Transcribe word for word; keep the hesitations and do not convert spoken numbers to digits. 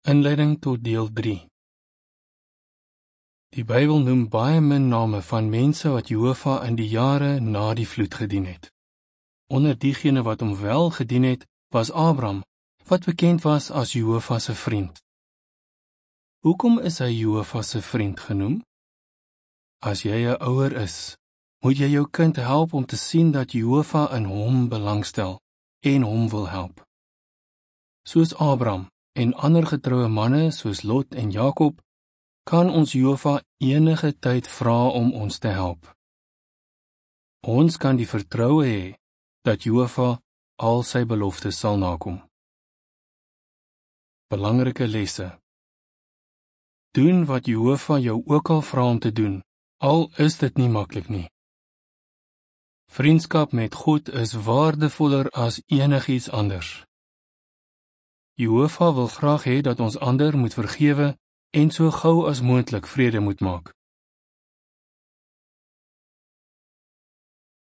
Inleiding tot deel drie. Die Bybel noem baie min name van mense wat Jehova in die jare na die vloed gedien het. Onder diegene wat hom wel gedien het, was Abraham, wat bekend was as Jehova se vriend. Hoekom is hy Jehova se vriend genoem? As jy 'n ouer is, moet jy jou kind help om te sien dat Jehova in hom belangstel en hom wil help. Soos Abraham en ander getroue manne soos Lot en Jakob, kan ons Jehova enige tyd vra om ons te help. Ons kan die vertroue hê dat Jehova al sy beloftes sal nakom. Belangrike lesse. Doen wat Jehova jou ook al vra om te doen, al is dit nie maklik nie. Vriendskap met God is waardevoller as enigiets anders. Jehova wil graag hê dat ons ander moet vergewe en so gou as moontlik vrede moet maak.